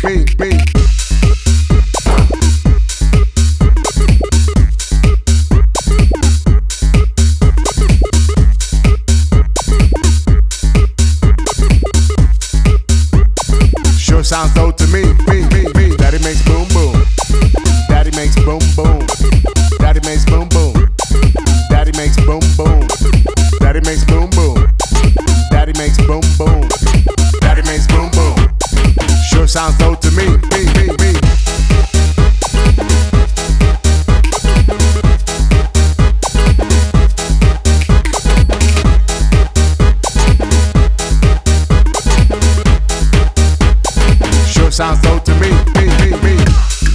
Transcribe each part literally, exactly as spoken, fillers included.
me, me. Sure sounds dope to me, me, me, me. Daddy makes boom boom. Daddy makes boom boom. Daddy makes boom boom. Daddy makes boom boom. Daddy makes boom boom. Daddy makes boom boom. Daddy makes boom boom. Sure sounds dope to me, me, me, me. Sure sounds dope to me, me, me, me.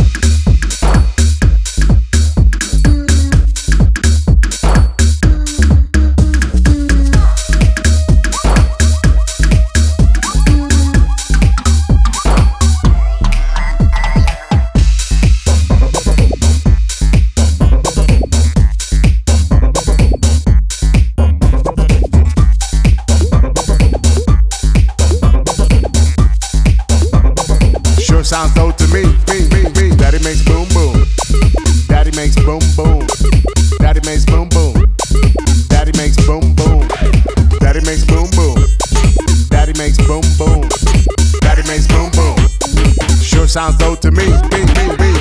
Sure sounds dope to me, me, me, me. Daddy makes boom boom. Daddy makes boom boom. Daddy makes boom boom. Daddy makes boom boom. Daddy makes boom boom. Daddy makes boom boom. Daddy makes boom boom. Sure sounds dope to me, me, me, me.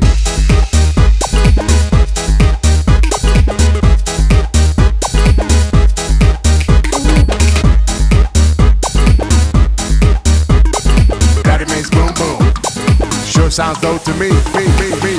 Daddy makes boom boom. Sure sounds dope to me, me, me, me.